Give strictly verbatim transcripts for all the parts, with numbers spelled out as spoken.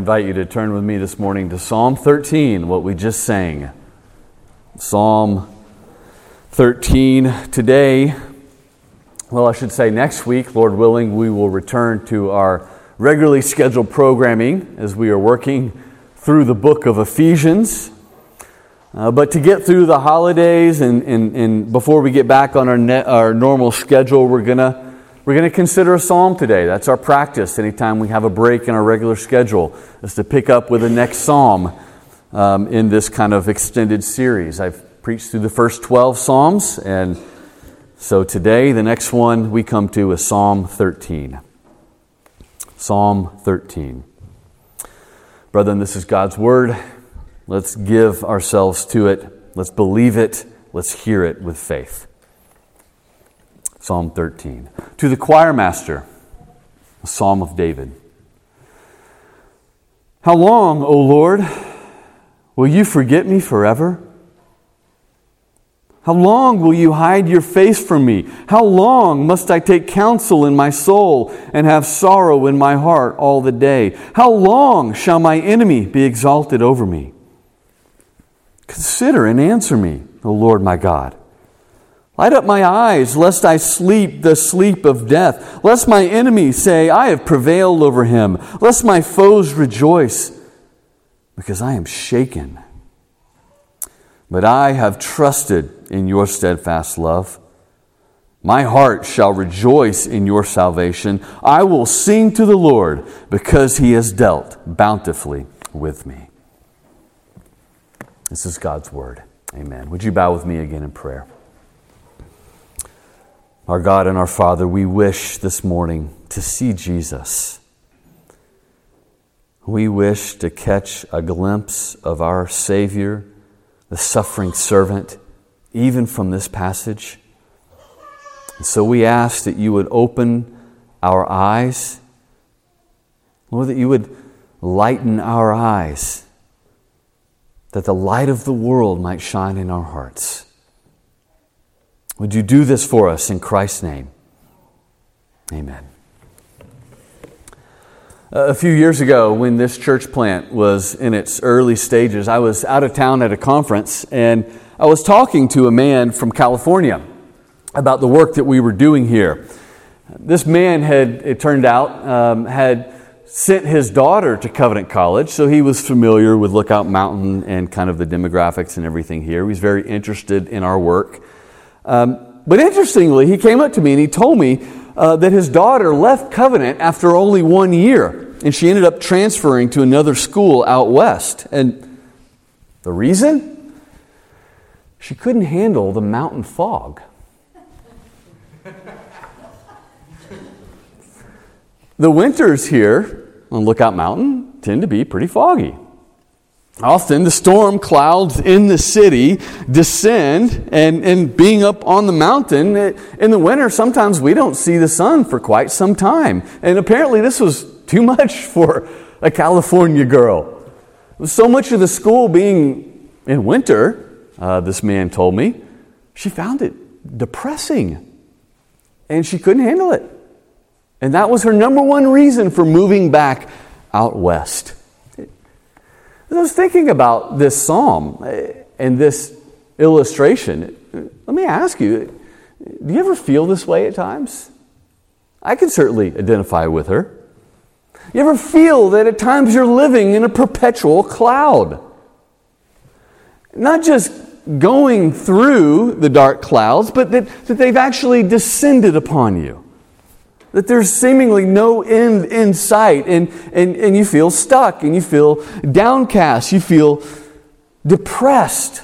invite you to turn with me this morning to Psalm thirteen, what we just sang. Psalm thirteen. Today, well, I should say next week, Lord willing, we will return to our regularly scheduled programming as we are working through the book of Ephesians. Uh, but to get through the holidays and, and, and before we get back on our ne- our normal schedule, we're gonna we're gonna consider a psalm today. That's our practice. Anytime we have a break in our regular schedule, is to pick up with the next psalm um, in this kind of extended series. I've preached through the first twelve psalms, and so today the next one we come to is Psalm thirteen. Psalm thirteen. Brethren, this is God's Word. Let's give ourselves to it. Let's believe it. Let's hear it with faith. Psalm thirteen. To the choir master, a psalm of David. How long, O Lord, will you forget me forever? How long will you hide your face from me? How long must I take counsel in my soul and have sorrow in my heart all the day? How long shall my enemy be exalted over me? Consider and answer me, O Lord my God. Light up my eyes, lest I sleep the sleep of death. Lest my enemy say, I have prevailed over him. Lest my foes rejoice, because I am shaken. But I have trusted in your steadfast love. My heart shall rejoice in your salvation. I will sing to the Lord, because he has dealt bountifully with me. This is God's Word. Amen. Would you bow with me again in prayer? Our God and our Father, we wish this morning to see Jesus. We wish to catch a glimpse of our Savior, the suffering servant, even from this passage. And so we ask that you would open our eyes, Lord, that you would lighten our eyes, that the light of the world might shine in our hearts. Would you do this for us in Christ's name? Amen. A few years ago, when this church plant was in its early stages, I was out of town at a conference, and I was talking to a man from California about the work that we were doing here. This man had, it turned out, um, had sent his daughter to Covenant College, so he was familiar with Lookout Mountain and kind of the demographics and everything here. He was very interested in our work. Um, but interestingly, he came up to me and he told me uh, that his daughter left Covenant after only one year, and she ended up transferring to another school out west. And the reason? She couldn't handle the mountain fog. The winters here on Lookout Mountain tend to be pretty foggy. Often the storm clouds in the city descend, and, and being up on the mountain in the winter, sometimes we don't see the sun for quite some time. And apparently this was too much for a California girl. So much of the school being in winter, uh, this man told me, she found it depressing. And she couldn't handle it. And that was her number one reason for moving back out west. I was thinking about this psalm and this illustration. Let me ask you, do you ever feel this way at times? I can certainly identify with her. You ever feel that at times you're living in a perpetual cloud? Not just going through the dark clouds, but that, that they've actually descended upon you. That there's seemingly no end in sight, and, and, and you feel stuck, and you feel downcast, you feel depressed.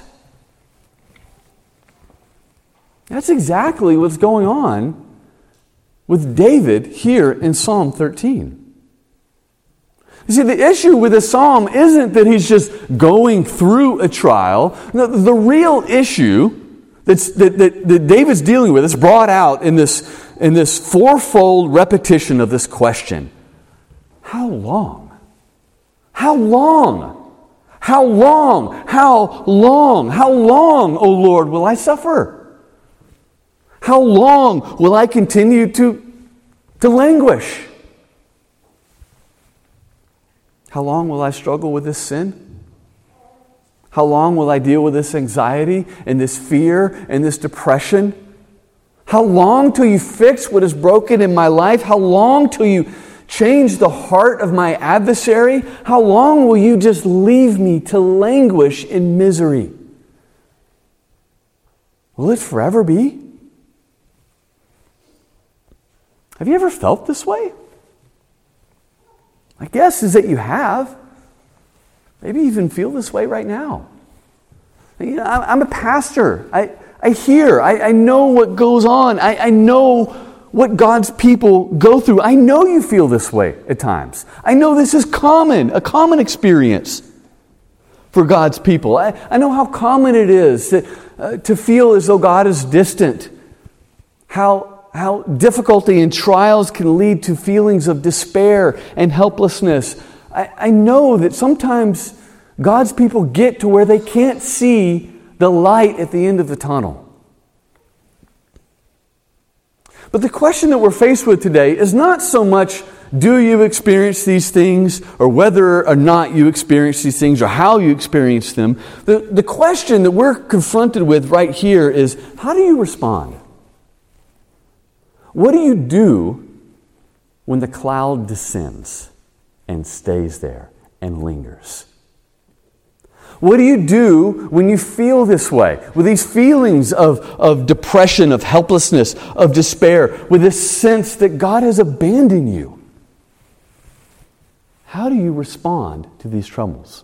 That's exactly what's going on with David here in Psalm thirteen. You see, the issue with this psalm isn't that he's just going through a trial. No, the real issue that's, that, that, that David's dealing with is brought out in this in this fourfold repetition of this question. How long? How long? How long? How long? How long, O Lord, will I suffer? How long will I continue to, to languish? How long will I struggle with this sin? How long will I deal with this anxiety and this fear and this depression? How long till you fix what is broken in my life? How long till you change the heart of my adversary? How long will you just leave me to languish in misery? Will it forever be? Have you ever felt this way? My guess is that you have. Maybe you even feel this way right now. You know, I'm a pastor. I, I hear. I, I know what goes on. I, I know what God's people go through. I know you feel this way at times. I know this is common, a common experience for God's people. I, I know how common it is to, uh, to feel as though God is distant. How, how difficulty and trials can lead to feelings of despair and helplessness. I, I know that sometimes God's people get to where they can't see the light at the end of the tunnel. But the question that we're faced with today is not so much, do you experience these things, or whether or not you experience these things, or how you experience them. The, the question that we're confronted with right here is, how do you respond? What do you do when the cloud descends and stays there and lingers? What do you do when you feel this way? With these feelings of, of depression, of helplessness, of despair, with this sense that God has abandoned you? How do you respond to these troubles?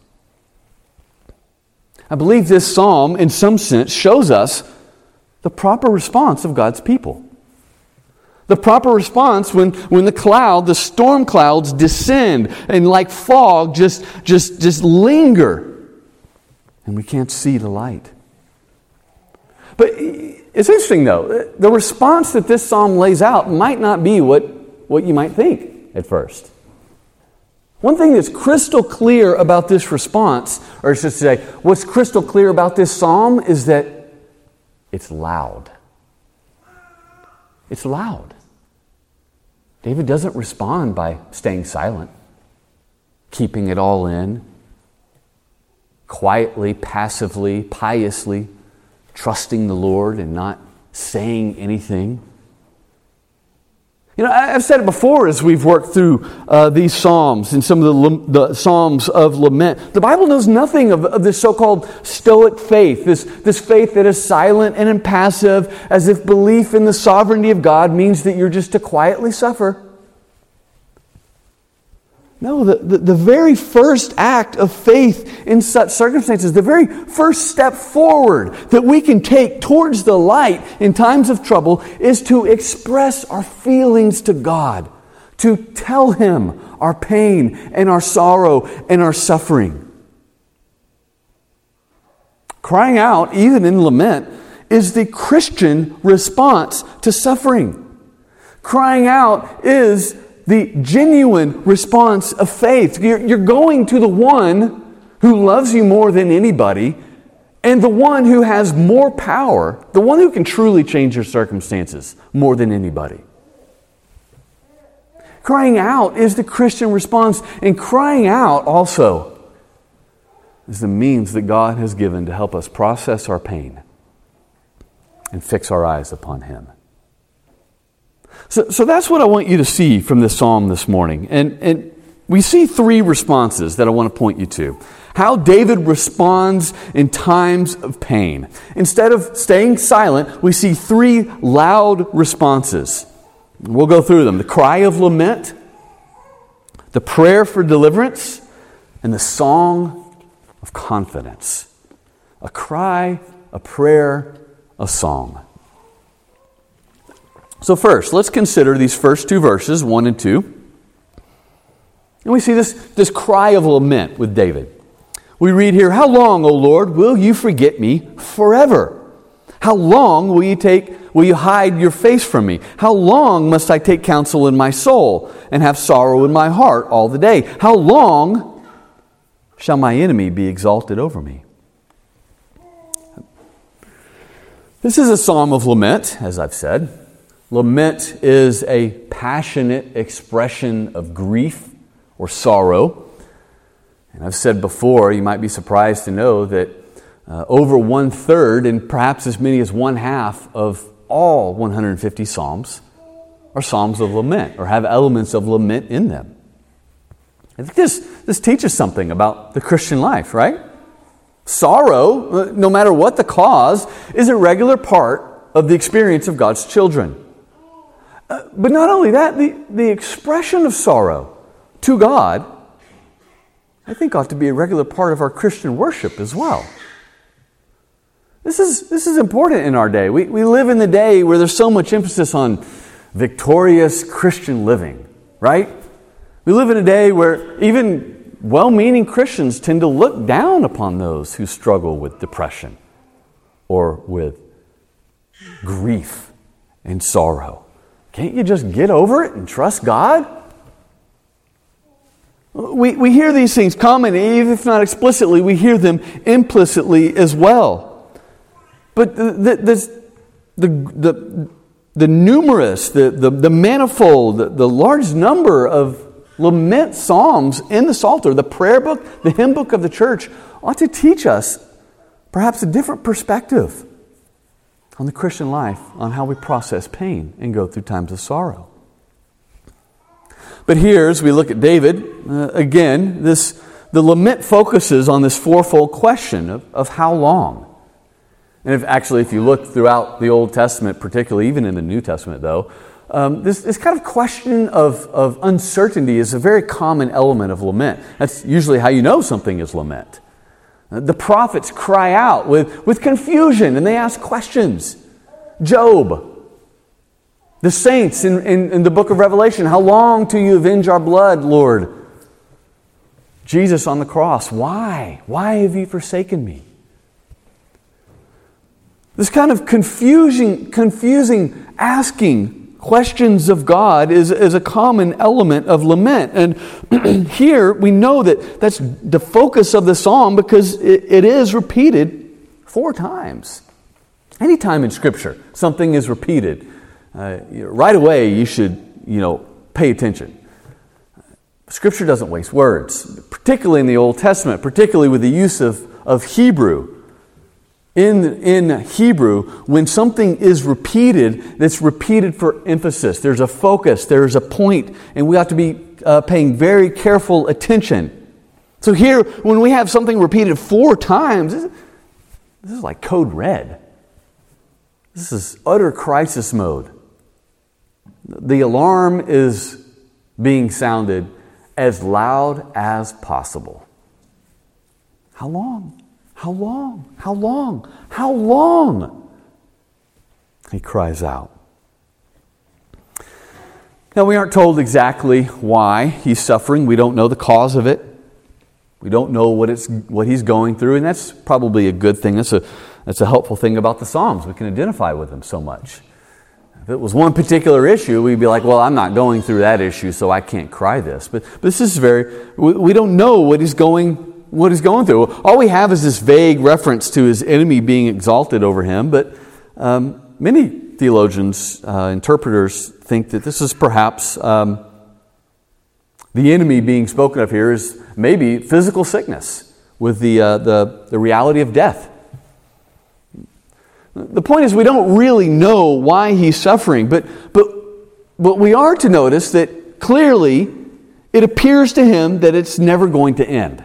I believe this psalm, in some sense, shows us the proper response of God's people. The proper response when, when the cloud, the storm clouds descend and like fog just, just, just linger. And we can't see the light. But it's interesting, though. The response that this psalm lays out might not be what, what you might think at first. One thing that's crystal clear about this response, or I should say, what's crystal clear about this psalm is that it's loud. It's loud. David doesn't respond by staying silent, keeping it all in, quietly, passively, piously, trusting the Lord and not saying anything. You know, I've said it before as we've worked through uh, these Psalms and some of the, the Psalms of lament. The Bible knows nothing of, of this so-called Stoic faith, this, this faith that is silent and impassive, as if belief in the sovereignty of God means that you're just to quietly suffer. No, the, the, the very first act of faith in such circumstances, the very first step forward that we can take towards the light in times of trouble is to express our feelings to God, to tell Him our pain and our sorrow and our suffering. Crying out, even in lament, is the Christian response to suffering. Crying out is the genuine response of faith. You're, you're going to the one who loves you more than anybody, and the one who has more power, the one who can truly change your circumstances more than anybody. Crying out is the Christian response, and crying out also is the means that God has given to help us process our pain and fix our eyes upon Him. So, so that's what I want you to see from this psalm this morning. And, and we see three responses that I want to point you to. How David responds in times of pain. Instead of staying silent, we see three loud responses. We'll go through them. The cry of lament, the prayer for deliverance, and the song of confidence. A cry, a prayer, a song. So first, let's consider these first two verses, one and two. And we see this, this cry of lament with David. We read here, "How long, O Lord, will you forget me forever? How long will you take, will you hide your face from me? How long must I take counsel in my soul and have sorrow in my heart all the day? How long shall my enemy be exalted over me?" This is a psalm of lament, as I've said. Lament is a passionate expression of grief or sorrow. And I've said before, you might be surprised to know that uh, over one-third and perhaps as many as one-half of all one hundred fifty Psalms are Psalms of lament or have elements of lament in them. I think this, this teaches something about the Christian life, right? Sorrow, no matter what the cause, is a regular part of the experience of God's children. Uh, but not only that, the, the expression of sorrow to God, I think, ought to be a regular part of our Christian worship as well. This is, this is important in our day. We, we live in the day where there's so much emphasis on victorious Christian living, right? We live in a day where even well-meaning Christians tend to look down upon those who struggle with depression or with grief and sorrow. Can't you just get over it and trust God? We, we hear these things commonly, even if not explicitly, we hear them implicitly as well. But the, the, this, the, the, the numerous, the, the, the manifold, the, the large number of lament psalms in the Psalter, the prayer book, the hymn book of the church, ought to teach us perhaps a different perspective on the Christian life, on how we process pain and go through times of sorrow. But here, as we look at David, uh, again, this the lament focuses on this fourfold question of, of how long. And if actually, if you look throughout the Old Testament, particularly even in the New Testament, though, Um, this, this kind of question of, of uncertainty is a very common element of lament. That's usually how you know something is lament. The prophets cry out with, with confusion and they ask questions. Job. The saints in, in, in the book of Revelation, how long till you avenge our blood, Lord? Jesus on the cross, why? Why have you forsaken me? This kind of confusing, confusing asking questions of God is, is a common element of lament. And here we know that that's the focus of the psalm because it, it is repeated four times. Anytime in Scripture something is repeated, uh, right away you should, you know, pay attention. Scripture doesn't waste words, particularly in the Old Testament, particularly with the use of, of Hebrew. In, in Hebrew, when something is repeated, that's repeated for emphasis. There's a focus, there's a point, and we ought to be uh, paying very careful attention. So here, when we have something repeated four times, this is, this is like code red. This is utter crisis mode. The alarm is being sounded as loud as possible. How long? How long? How long? How long? He cries out. Now, we aren't told exactly why he's suffering. We don't know the cause of it. We don't know what it's what he's going through, and that's probably a good thing. That's a that's a helpful thing about the Psalms. We can identify with them so much. If it was one particular issue, we'd be like, well, I'm not going through that issue, so I can't cry this. But, but this is very, we, we don't know what he's going what he's going through. All we have is this vague reference to his enemy being exalted over him, but um, many theologians, uh, interpreters, think that this is perhaps um, the enemy being spoken of here is maybe physical sickness with the, uh, the, the reality of death. The point is we don't really know why he's suffering, but, but, but we are to notice that clearly it appears to him that it's never going to end.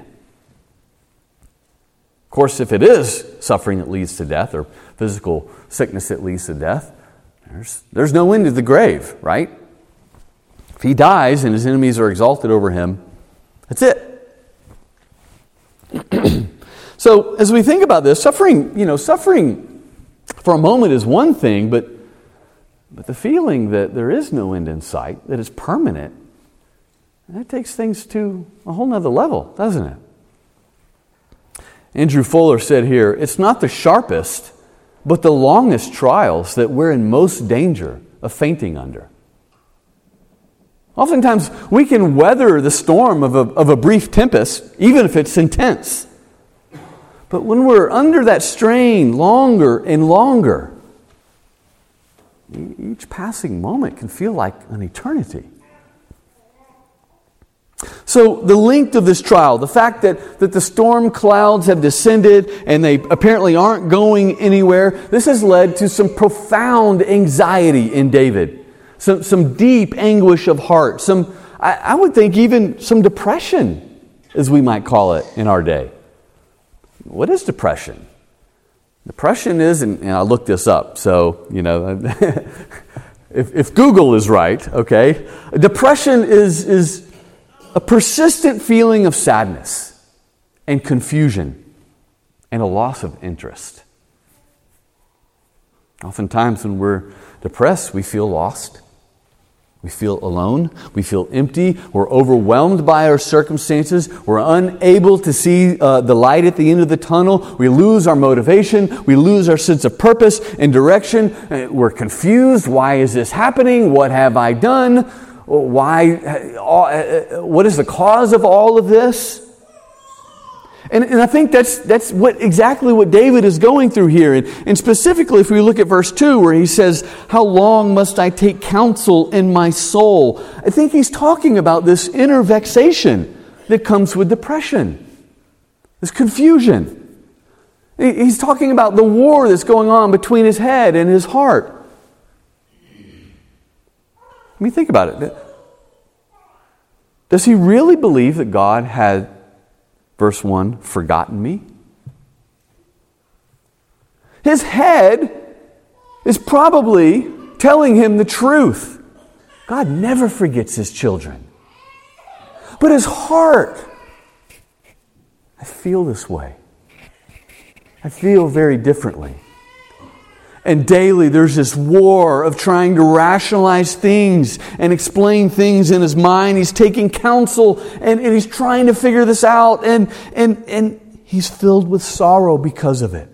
Of course, if it is suffering that leads to death or physical sickness that leads to death, there's, there's no end to the grave, right? If he dies and his enemies are exalted over him, that's it. So as we think about this, suffering, you know, suffering for a moment is one thing, but, but the feeling that there is no end in sight, that it's permanent, that takes things to a whole nother level, doesn't it? Andrew Fuller said here, it's not the sharpest, but the longest trials that we're in most danger of fainting under. Oftentimes, we can weather the storm of a, of a brief tempest, even if it's intense. But when we're under that strain longer and longer, each passing moment can feel like an eternity. So the length of this trial, the fact that, that the storm clouds have descended and they apparently aren't going anywhere, this has led to some profound anxiety in David. Some, some deep anguish of heart. Some, I, I would think even some depression, as we might call it in our day. What is depression? Depression is, and, and I looked this up, so, you know, if, if Google is right, okay, depression is is a persistent feeling of sadness and confusion and a loss of interest. Oftentimes when we're depressed, we feel lost. We feel alone. We feel empty. We're overwhelmed by our circumstances. We're unable to see uh, the light at the end of the tunnel. We lose our motivation. We lose our sense of purpose and direction. Uh, we're confused. Why is this happening? What have I done? Why? Uh, what is the cause of all of this? And, and I think that's that's what exactly what David is going through here. And, and specifically, if we look at verse two, where he says, "How long must I take counsel in my soul?" I think he's talking about this inner vexation that comes with depression, this confusion. He's talking about the war that's going on between his head and his heart. I mean, think about it. Does he really believe that God had, verse one, forgotten me? His head is probably telling him the truth. God never forgets his children. But his heart, I feel this way. I feel very differently. And daily there's this war of trying to rationalize things and explain things in his mind. He's taking counsel and, and he's trying to figure this out. And, and, and he's filled with sorrow because of it.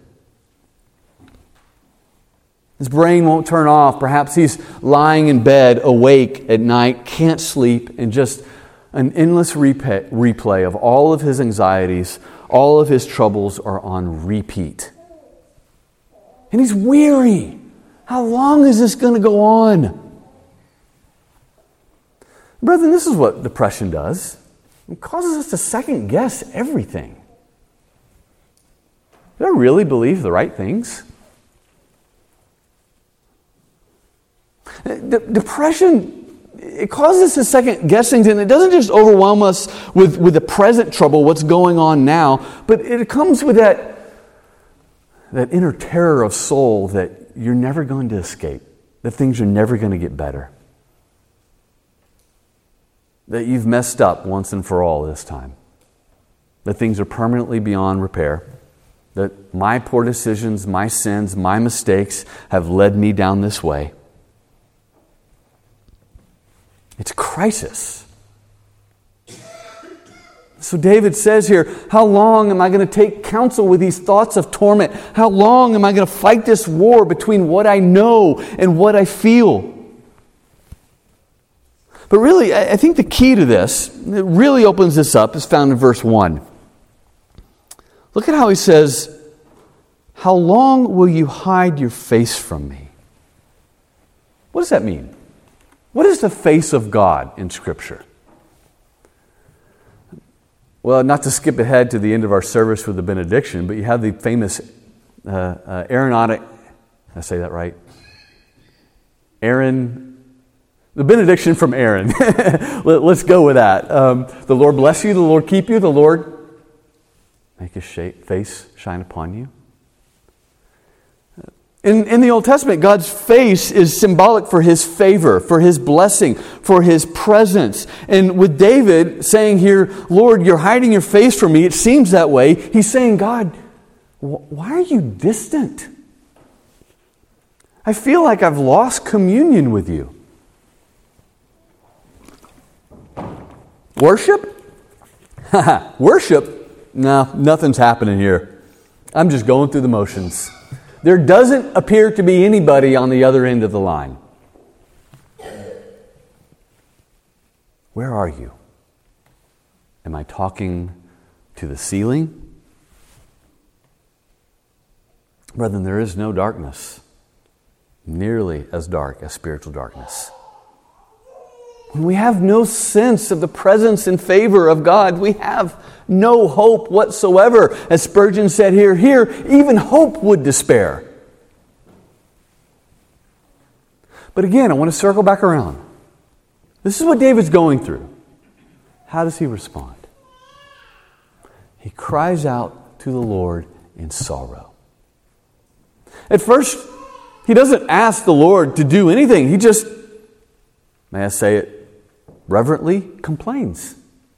His brain won't turn off. Perhaps he's lying in bed, awake at night, can't sleep, and just an endless replay, replay of all of his anxieties, all of his troubles are on repeat. And he's weary. How long is this going to go on? Brethren, this is what depression does. It causes us to second guess everything. Do I really believe the right things? De- depression, it causes us to second guessing, and it doesn't just overwhelm us with, with the present trouble, what's going on now, but it comes with that That inner terror of soul that you're never going to escape, that things are never going to get better, that you've messed up once and for all this time, that things are permanently beyond repair, that my poor decisions, my sins, my mistakes have led me down this way. It's a crisis. So David says here, how long am I going to take counsel with these thoughts of torment? How long am I going to fight this war between what I know and what I feel? But really, I think the key to this, it really opens this up, is found in verse one. Look at how he says, how long will you hide your face from me? What does that mean? What is the face of God in Scripture? Well, not to skip ahead to the end of our service with the benediction, but you have the famous uh, uh, Aaronic, did I say that right? Aaron, the benediction from Aaron. Let, let's go with that. Um, the Lord bless you, the Lord keep you, the Lord make His face shine upon you. In, in the Old Testament, God's face is symbolic for His favor, for His blessing, for His presence. And with David saying here, Lord, you're hiding your face from me, it seems that way. He's saying, God, why are you distant? I feel like I've lost communion with you. Worship? Worship? No, nothing's happening here. I'm just going through the motions. There doesn't appear to be anybody on the other end of the line. Where are you? Am I talking to the ceiling? Brethren, there is no darkness nearly as dark as spiritual darkness. when we have no sense of the presence and favor of God, we have no hope whatsoever. As Spurgeon said here, here, even hope would despair. But again, I want to circle back around. This is what David's going through. How does he respond? He cries out to the Lord in sorrow. At first, he doesn't ask the Lord to do anything. He just, may I say it, reverently complains.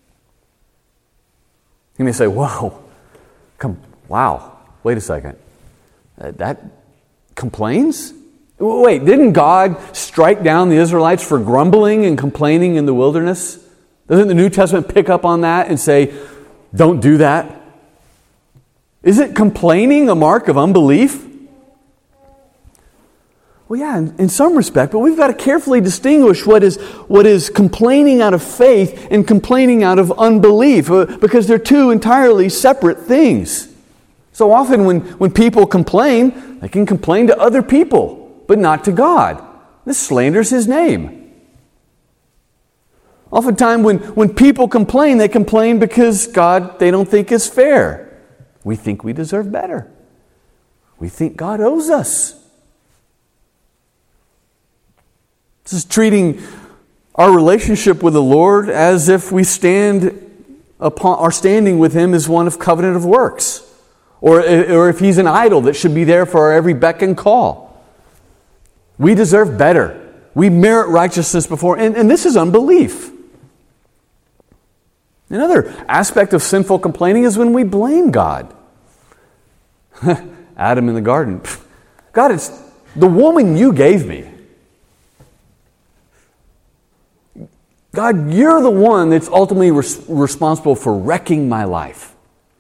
He may say, whoa, come, wow, wait a second. Uh, that complains? Wait, didn't God strike down the Israelites for grumbling and complaining in the wilderness? Doesn't the New Testament pick up on that and say, don't do that? Isn't complaining a mark of unbelief? Well, yeah, in, in some respect, but we've got to carefully distinguish what is, what is complaining out of faith and complaining out of unbelief, uh, because they're two entirely separate things. So often when, when people complain, they can complain to other people, but not to God. This slanders His name. Oftentimes when, when people complain, they complain because God, they don't think is fair. We think we deserve better. We think God owes us. This is treating our relationship with the Lord as if we stand upon, our standing with Him is one of covenant of works. Or, or if He's an idol that should be there for our every beck and call. We deserve better. We merit righteousness before, and, and this is unbelief. Another aspect of sinful complaining is when we blame God. Adam in the garden. God, it's the woman you gave me. God, you're the one that's ultimately res- responsible for wrecking my life.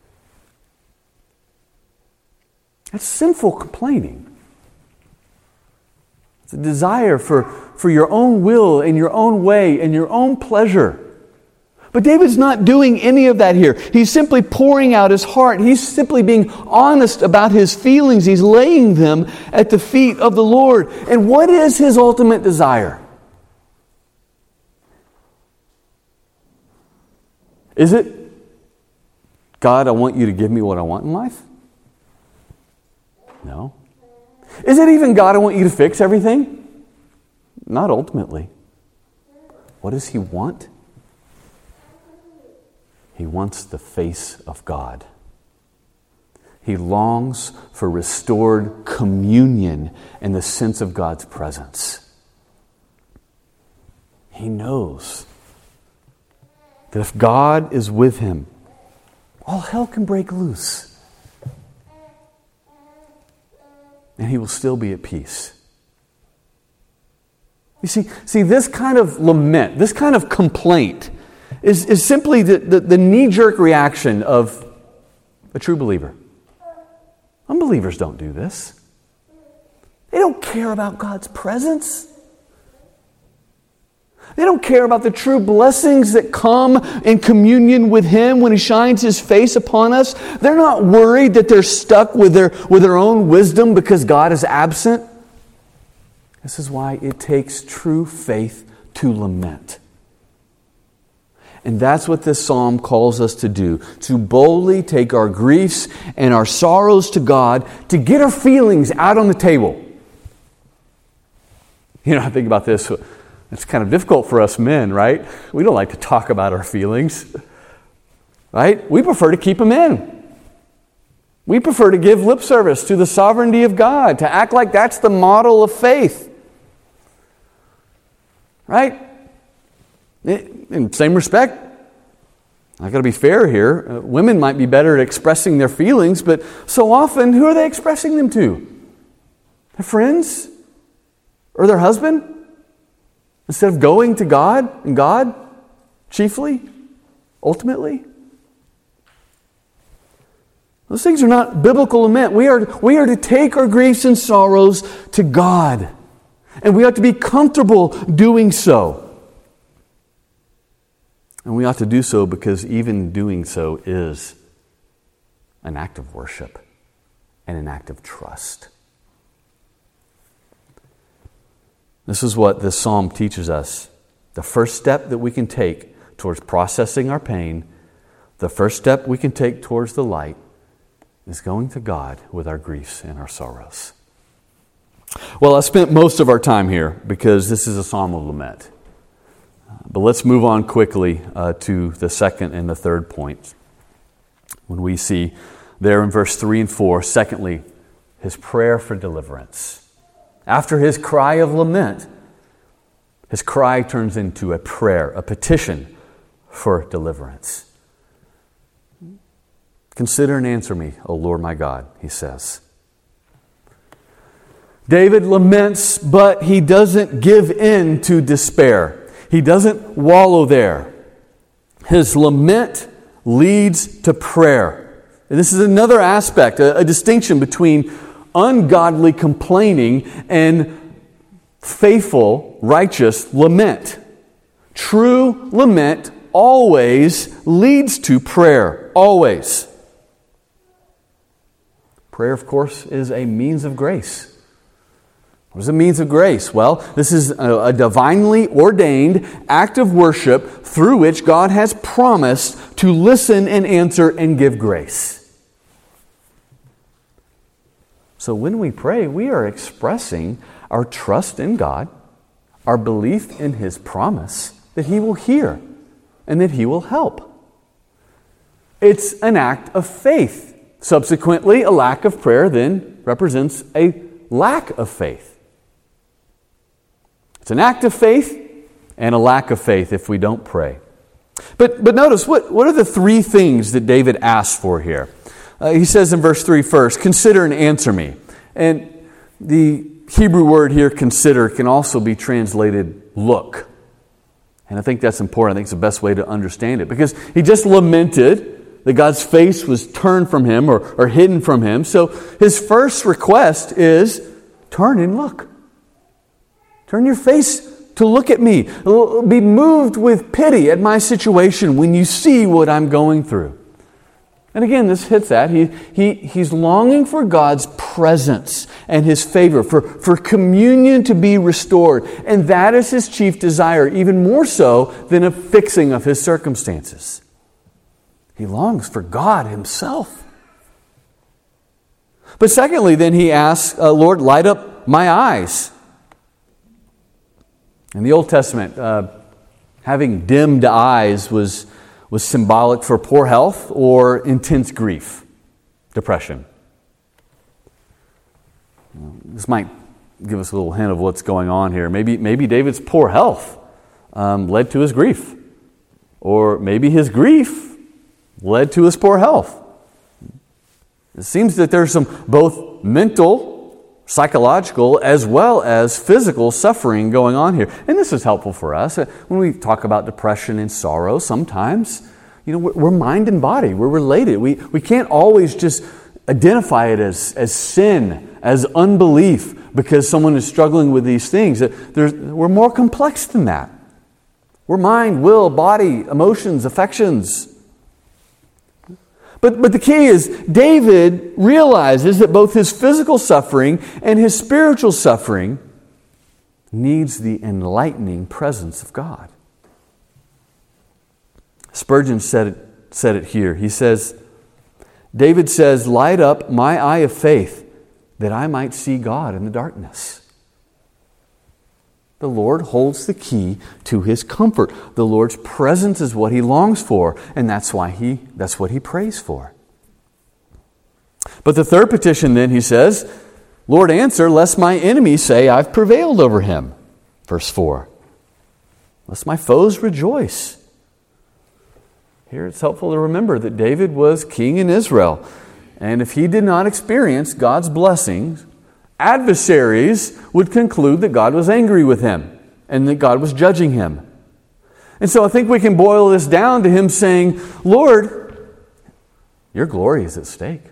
That's sinful complaining. It's a desire for, for your own will and your own way and your own pleasure. But David's not doing any of that here. He's simply pouring out his heart. He's simply being honest about his feelings. He's laying them at the feet of the Lord. And what is his ultimate desire? Is it, God, I want you to give me what I want in life? No. Is it even, God, I want you to fix everything? Not ultimately. What does he want? He wants the face of God. He longs for restored communion and the sense of God's presence. He knows that if God is with him, all hell can break loose. And he will still be at peace. You see, see this kind of lament, this kind of complaint is, is simply the, the, the knee-jerk reaction of a true believer. Unbelievers don't do this. They don't care about God's presence. They don't care about the true blessings that come in communion with Him when He shines His face upon us. They're not worried that they're stuck with their, with their own wisdom because God is absent. This is why it takes true faith to lament. And that's what this psalm calls us to do, to boldly take our griefs and our sorrows to God, to get our feelings out on the table. You know, I think about this. It's kind of difficult for us men, right? We don't like to talk about our feelings, right? We prefer to keep them in. We prefer to give lip service to the sovereignty of God, to act like that's the model of faith. Right? In same respect, I've got to be fair here. Uh, women might be better at expressing their feelings, but so often, who are they expressing them to? Their friends? Or their husband? Instead of going to God and God, chiefly, ultimately? Those things are not biblical lament. We are, we are to take our griefs and sorrows to God. And we ought to be comfortable doing so. And we ought to do so because even doing so is an act of worship and an act of trust. This is what this psalm teaches us. The first step that we can take towards processing our pain, the first step we can take towards the light, is going to God with our griefs and our sorrows. Well, I spent most of our time here because this is a psalm of lament. But let's move on quickly uh, to the second and the third point. When we see there in verse three and four, secondly, his prayer for deliverance. After his cry of lament, his cry turns into a prayer, a petition for deliverance. Consider and answer me, O Lord my God, he says. David laments, but he doesn't give in to despair. He doesn't wallow there. His lament leads to prayer. And this is another aspect, a, a distinction between ungodly complaining and faithful, righteous lament. True lament always leads to prayer. Always. Prayer, of course, is a means of grace. What is a means of grace? Well, this is a, a divinely ordained act of worship through which God has promised to listen and answer and give grace. So when we pray, we are expressing our trust in God, our belief in His promise that He will hear and that He will help. It's an act of faith. Subsequently, a lack of prayer then represents a lack of faith. It's an act of faith and a lack of faith if we don't pray. But but notice, what, what are the three things that David asks for here? Uh, he says in verse three first, consider and answer me. And the Hebrew word here, consider, can also be translated look. And I think that's important. I think it's the best way to understand it. Because he just lamented that God's face was turned from him or, or hidden from him. So his first request is, turn and look. Turn your face to look at me. Be moved with pity at my situation when you see what I'm going through. And again, this hits that. He, he, he's longing for God's presence and His favor, for, for communion to be restored. And that is his chief desire, even more so than a fixing of his circumstances. He longs for God Himself. But secondly, then he asks, uh, Lord, light up my eyes. In the Old Testament, uh, having dimmed eyes was, was symbolic for poor health or intense grief, depression. This might give us a little hint of what's going on here. Maybe, maybe David's poor health um, led to his grief. Or maybe his grief led to his poor health. It seems that there's some both mental, psychological, as well as physical suffering going on here. And this is helpful for us. When we talk about depression and sorrow, sometimes, you know, we're mind and body. We're related. We, we can't always just identify it as, as sin, as unbelief, because someone is struggling with these things. There's, we're more complex than that. We're mind, will, body, emotions, affections. But, but the key is, David realizes that both his physical suffering and his spiritual suffering needs the enlightening presence of God. Spurgeon said it, said it here. He says, David says, light up my eye of faith that I might see God in the darkness. The Lord holds the key to his comfort. The Lord's presence is what he longs for, and that's why he that's what he prays for. But the third petition then, he says, Lord, answer, lest my enemies say I've prevailed over him. Verse four. Lest my foes rejoice. Here it's helpful to remember that David was king in Israel. And if he did not experience God's blessings, adversaries would conclude that God was angry with him and that God was judging him. And so I think we can boil this down to him saying, Lord, your glory is at stake.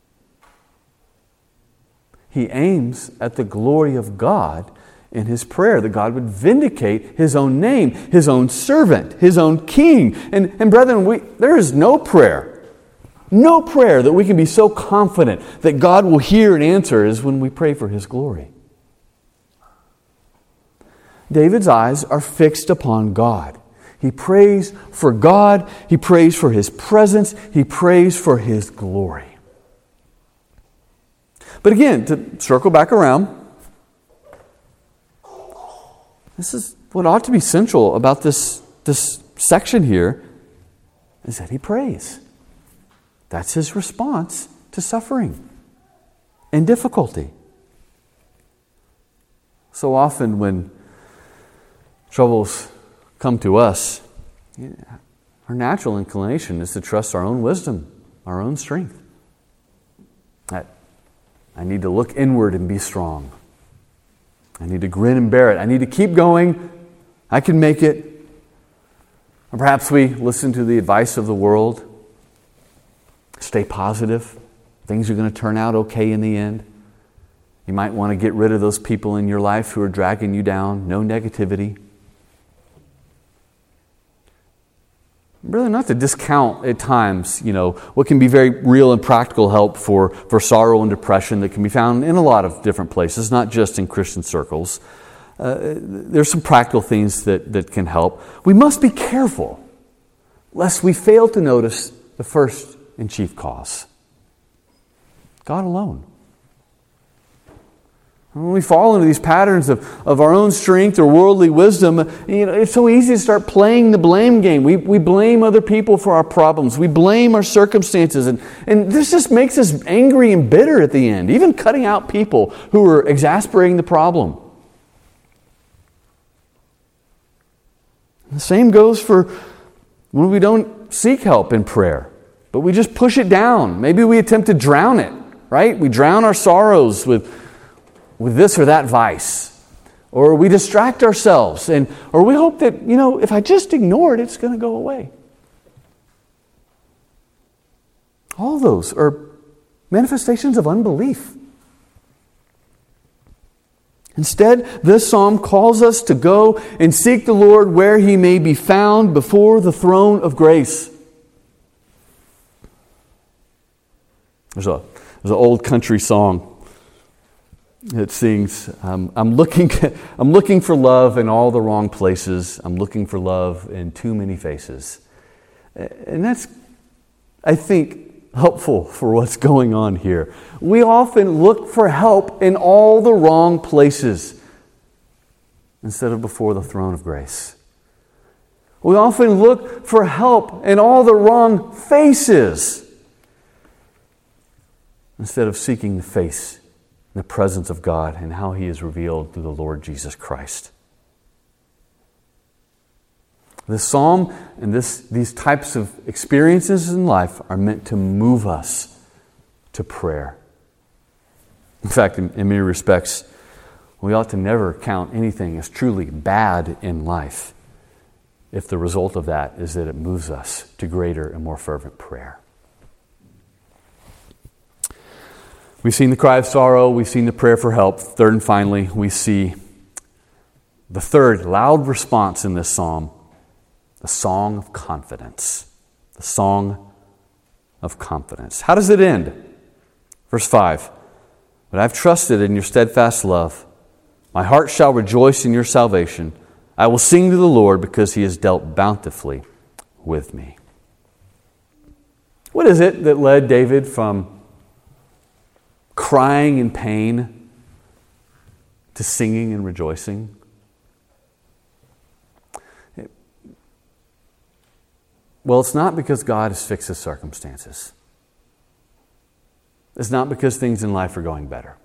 He aims at the glory of God in his prayer, that God would vindicate his own name, his own servant, his own king. And, and brethren, we, there is no prayer No prayer that we can be so confident that God will hear and answer is when we pray for His glory. David's eyes are fixed upon God. He prays for God. He prays for His presence. He prays for His glory. But again, to circle back around, this is what ought to be central about this, this section here, is that he prays. That's his response to suffering and difficulty. So often when troubles come to us, our natural inclination is to trust our own wisdom, our own strength. That I need to look inward and be strong. I need to grin and bear it. I need to keep going. I can make it. Or perhaps we listen to the advice of the world. Stay positive. Things are going to turn out okay in the end. You might want to get rid of those people in your life who are dragging you down. No negativity. Really not to discount at times, you know, what can be very real and practical help for, for sorrow and depression that can be found in a lot of different places, not just in Christian circles. Uh, there's some practical things that, that can help. We must be careful lest we fail to notice the first and chief cause. God alone. When we fall into these patterns of, of our own strength or worldly wisdom, you know, it's so easy to start playing the blame game. We, we blame other people for our problems. We blame our circumstances. And, and this just makes us angry and bitter at the end, even cutting out people who are exasperating the problem. The same goes for when we don't seek help in prayer, but we just push it down. Maybe we attempt to drown it, right? We drown our sorrows with with this or that vice. Or we distract ourselves, and or we hope that, you know, if I just ignore it, it's going to go away. All those are manifestations of unbelief. Instead, this psalm calls us to go and seek the Lord where He may be found before the throne of grace. There's a there's an old country song. It sings, um, I'm looking I'm looking for love in all the wrong places. I'm looking for love in too many faces. And that's, I think, helpful for what's going on here. We often look for help in all the wrong places instead of before the throne of grace. We often look for help in all the wrong faces instead of seeking the face, the presence of God, and how He is revealed through the Lord Jesus Christ. This psalm and this, these types of experiences in life are meant to move us to prayer. In fact, in, in many respects, we ought to never count anything as truly bad in life if the result of that is that it moves us to greater and more fervent prayer. We've seen the cry of sorrow. We've seen the prayer for help. Third and finally, we see the third loud response in this psalm, the song of confidence. The song of confidence. How does it end? Verse five, but I've trusted in your steadfast love. My heart shall rejoice in your salvation. I will sing to the Lord because He has dealt bountifully with me. What is it that led David from crying in pain to singing and rejoicing? It, well, it's not because God has fixed His circumstances. It's not because things in life are going better.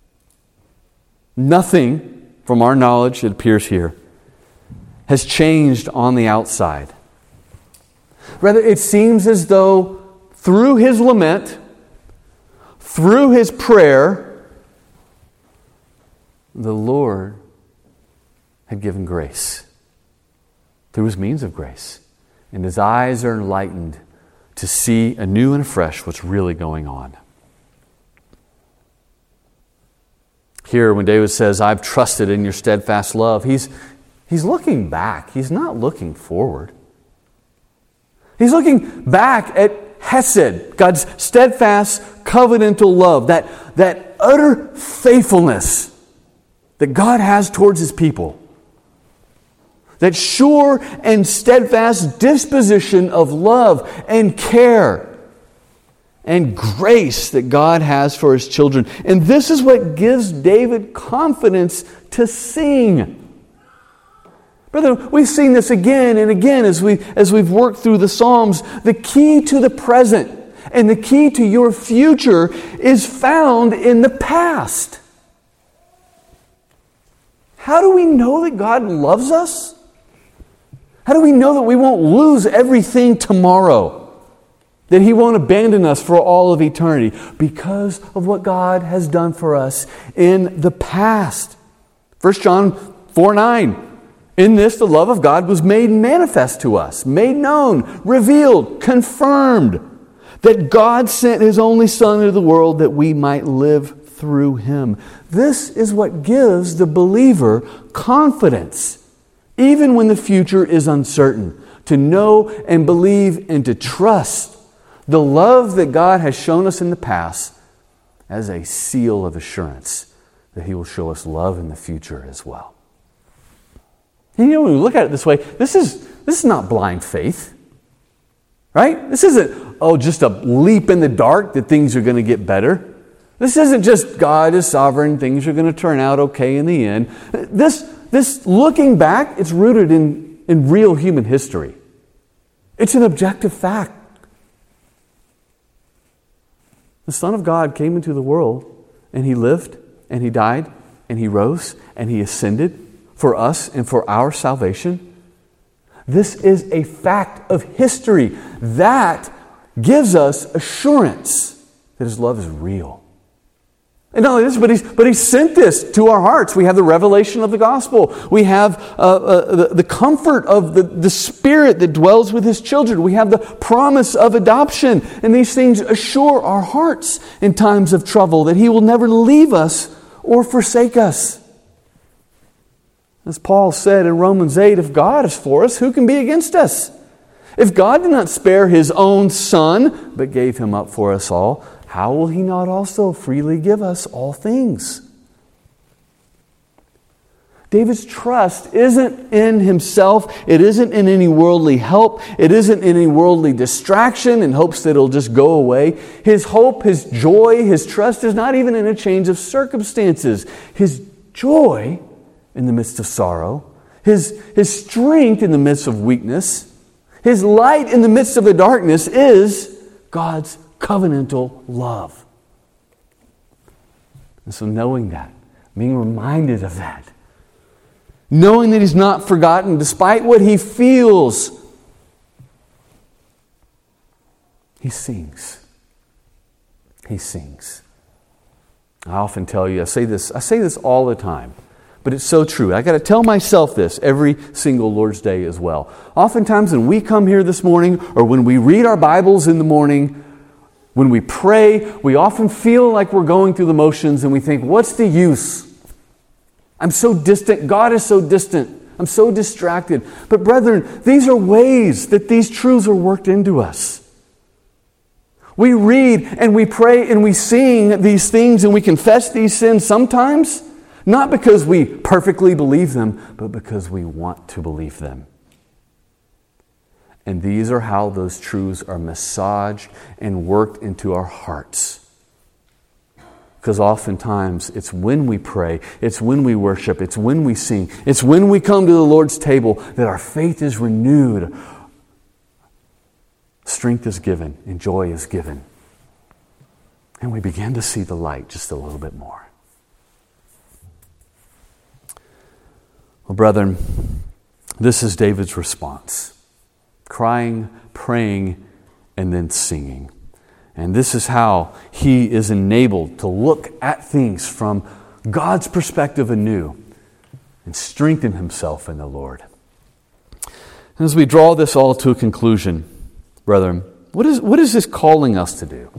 Nothing, from our knowledge, it appears here, has changed on the outside. Rather, it seems as though through his lament, through his prayer, the Lord had given grace through His means of grace. And his eyes are enlightened to see anew and afresh what's really going on. Here, when David says, I've trusted in your steadfast love, he's, he's looking back. He's not looking forward. He's looking back at Hesed, God's steadfast covenantal love, that, that utter faithfulness that God has towards His people. that sure and steadfast disposition of love and care and grace that God has for His children. And this is what gives David confidence to sing. Brother, we've seen this again and again as, we, as we've worked through the Psalms. The key to the present and the key to your future is found in the past. How do we know that God loves us? How do we know that we won't lose everything tomorrow? That He won't abandon us for all of eternity? Because of what God has done for us in the past. First John four nine. In this, the love of God was made manifest to us, made known, revealed, confirmed, that God sent His only Son into the world that we might live through Him. This is what gives the believer confidence, even when the future is uncertain, to know and believe and to trust the love that God has shown us in the past as a seal of assurance that He will show us love in the future as well. And you know, when we look at it this way, this is this is not blind faith. Right? This isn't, oh, just a leap in the dark that things are going to get better. This isn't just God is sovereign, things are going to turn out okay in the end. This, this looking back, it's rooted in, in real human history. It's an objective fact. The Son of God came into the world, and He lived, and He died, and He rose, and He ascended for us and for our salvation. This is a fact of history that gives us assurance that His love is real. And not only this, but He's, but He sent this to our hearts. We have the revelation of the gospel. We have uh, uh, the, the comfort of the, the Spirit that dwells with His children. We have the promise of adoption. And these things assure our hearts in times of trouble that He will never leave us or forsake us. As Paul said in Romans eight, if God is for us, who can be against us? If God did not spare His own Son, but gave Him up for us all, how will He not also freely give us all things? David's trust isn't in himself. It isn't in any worldly help. It isn't in any worldly distraction in hopes that it'll just go away. His hope, his joy, his trust is not even in a change of circumstances. His joy in the midst of sorrow, his, his strength in the midst of weakness, His light in the midst of the darkness is God's covenantal love. And so knowing that, being reminded of that, knowing that He's not forgotten despite what he feels, he sings. He sings. I often tell you, I say this, I say this all the time, but it's so true. I got to tell myself this every single Lord's Day as well. Oftentimes when we come here this morning, or when we read our Bibles in the morning, when we pray, we often feel like we're going through the motions and we think, what's the use? I'm so distant. God is so distant. I'm so distracted. But brethren, these are ways that these truths are worked into us. We read and we pray and we sing these things and we confess these sins sometimes, not because we perfectly believe them, but because we want to believe them. And these are how those truths are massaged and worked into our hearts. Because oftentimes it's when we pray, it's when we worship, it's when we sing, it's when we come to the Lord's table that our faith is renewed, strength is given, and joy is given. And we begin to see the light just a little bit more. Well, brethren, this is David's response. Crying, praying, and then singing. And this is how he is enabled to look at things from God's perspective anew and strengthen himself in the Lord. And as we draw this all to a conclusion, brethren, what is, what is this calling us to do?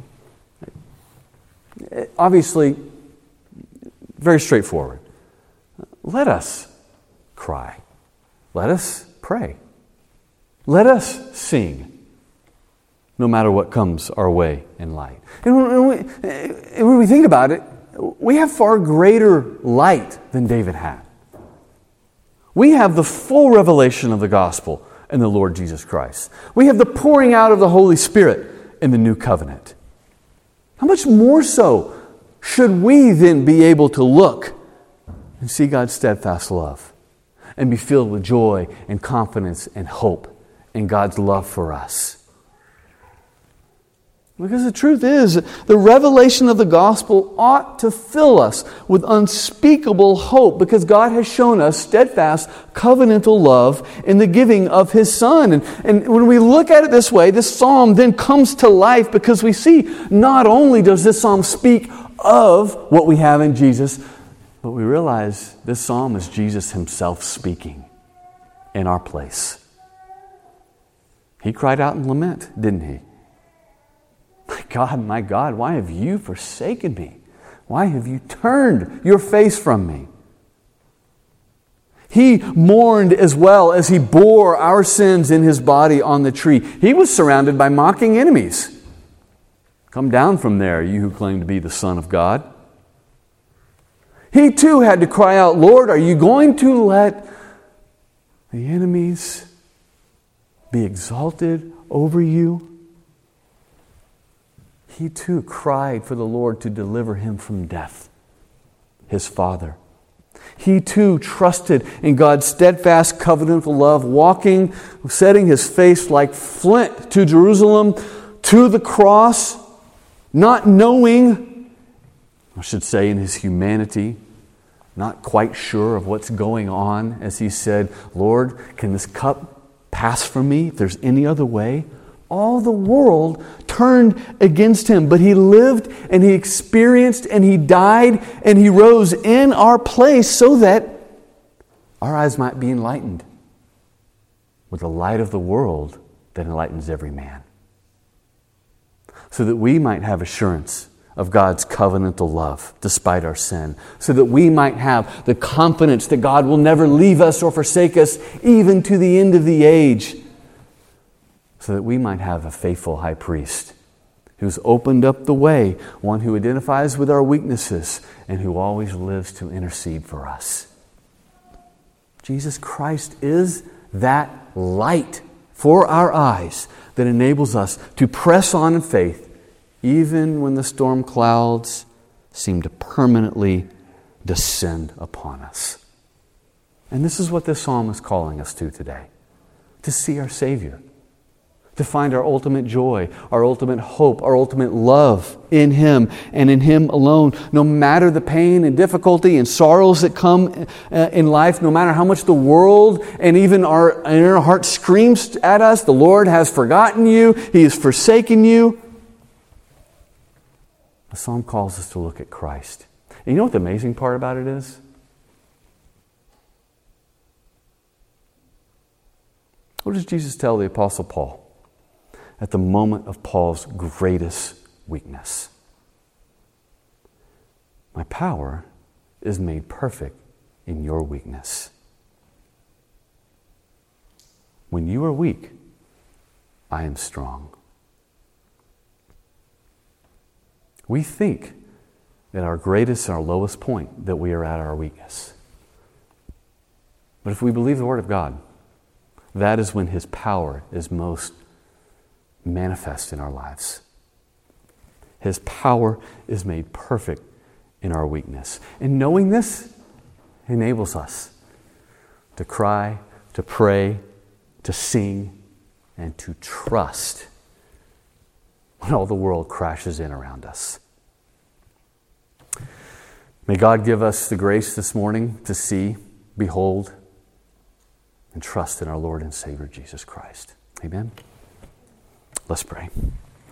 Obviously, very straightforward. Let us cry. Let us pray. Let us sing. No matter what comes our way in life. And when we, and when we think about it, we have far greater light than David had. We have the full revelation of the gospel in the Lord Jesus Christ. We have the pouring out of the Holy Spirit in the new covenant. How much more so should we then be able to look and see God's steadfast love and be filled with joy and confidence and hope in God's love for us? Because the truth is, the revelation of the gospel ought to fill us with unspeakable hope, because God has shown us steadfast covenantal love in the giving of His Son. And, and when we look at it this way, this psalm then comes to life, because we see not only does this psalm speak of what we have in Jesus, but we realize this psalm is Jesus Himself speaking in our place. He cried out in lament, didn't He? My God, my God, why have you forsaken me? Why have you turned your face from me? He mourned as well as He bore our sins in His body on the tree. He was surrounded by mocking enemies. Come down from there, you who claim to be the Son of God. He too had to cry out, Lord, are you going to let the enemies be exalted over you? He too cried for the Lord to deliver him from death, his Father. He too trusted in God's steadfast covenantal love, walking, setting his face like flint to Jerusalem, to the cross, not knowing, I should say in his humanity, not quite sure of what's going on, as he said, Lord, can this cup pass from me if there's any other way? All the world turned against him, but he lived and he experienced and he died and he rose in our place so that our eyes might be enlightened with the light of the world that enlightens every man. So that we might have assurance of God's covenantal love despite our sin. So that we might have the confidence that God will never leave us or forsake us even to the end of the age. So that we might have a faithful high priest who's opened up the way, one who identifies with our weaknesses and who always lives to intercede for us. Jesus Christ is that light for our eyes that enables us to press on in faith even when the storm clouds seem to permanently descend upon us. And this is what this psalm is calling us to today, to see our Savior, to find our ultimate joy, our ultimate hope, our ultimate love in Him and in Him alone. No matter the pain and difficulty and sorrows that come in life, no matter how much the world and even our inner heart screams at us, the Lord has forgotten you, He has forsaken you. The psalm calls us to look at Christ. And you know what the amazing part about it is? What does Jesus tell the Apostle Paul at the moment of Paul's greatest weakness? My power is made perfect in your weakness. When you are weak, I am strong. We think at our greatest and our lowest point that we are at our weakness. But if we believe the Word of God, that is when His power is most manifest in our lives. His power is made perfect in our weakness. And knowing this enables us to cry, to pray, to sing, and to trust when all the world crashes in around us. May God give us the grace this morning to see, behold, and trust in our Lord and Savior Jesus Christ. Amen. Let's pray.